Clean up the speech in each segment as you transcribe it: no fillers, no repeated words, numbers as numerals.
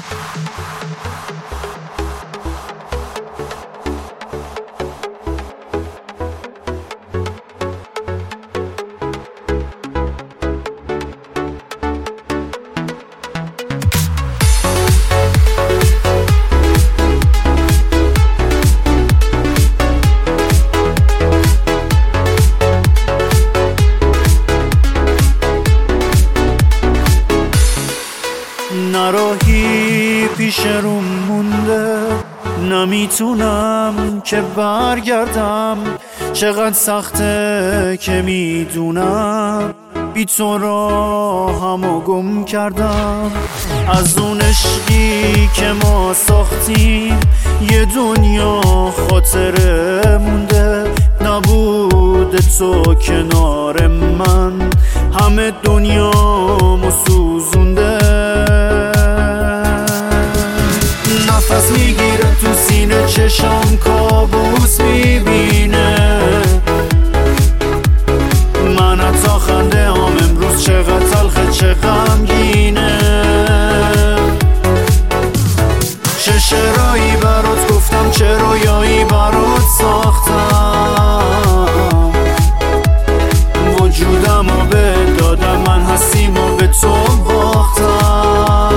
نراهی پیش روم مونده، نمیتونم که برگردم. چقدر سخته که میدونم بی تو راهمو گم کردم. از اون عشقی که ما ساختیم یه دنیا خاطره مونده. نبود تو کنار من همه دنیامو سوزونده. نفس میگیره تو سینه، چشام کابوس میبینه. من حتی خنده هم امروز چقدر تلخه، چه غمگینه. چه شعرهایی برات گفتم، چه رویایی برات ساختم. وجودمو به دادم، من هستیمو به تو باختم.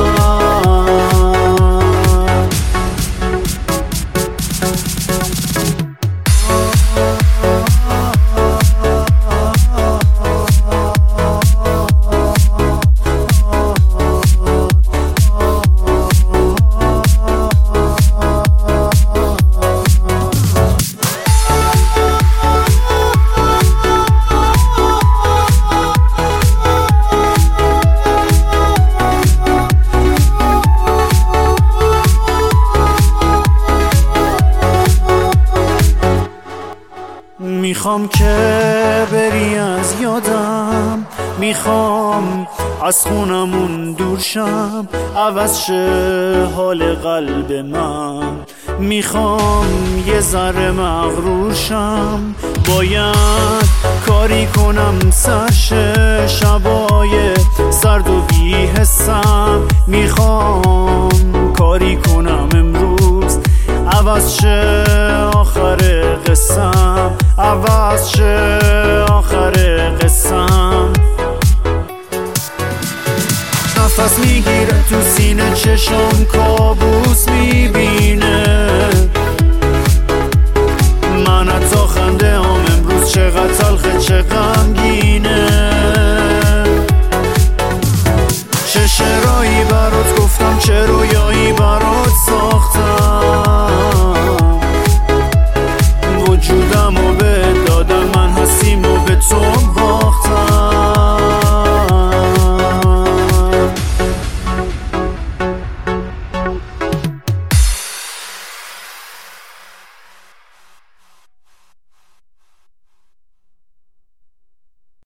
میخوام که بری از یادم، میخوام از خونمون دور شم، عوض شه حال قلب من. میخوام یه ذره مغرور شم، باید کاری کنم سرشه شبای سرد و بی حسم. میخوام کاری کنم امروز، عوض شه آخر قصم، عوض شه آخر قصم. نفس میگیره تو سینه، چشم کابوس میبینه. من حتی خنده هم امروز چقدر تلخه، چه غمگینه. چه شعرهایی برات گفتم، چه رویایی برات ساختم.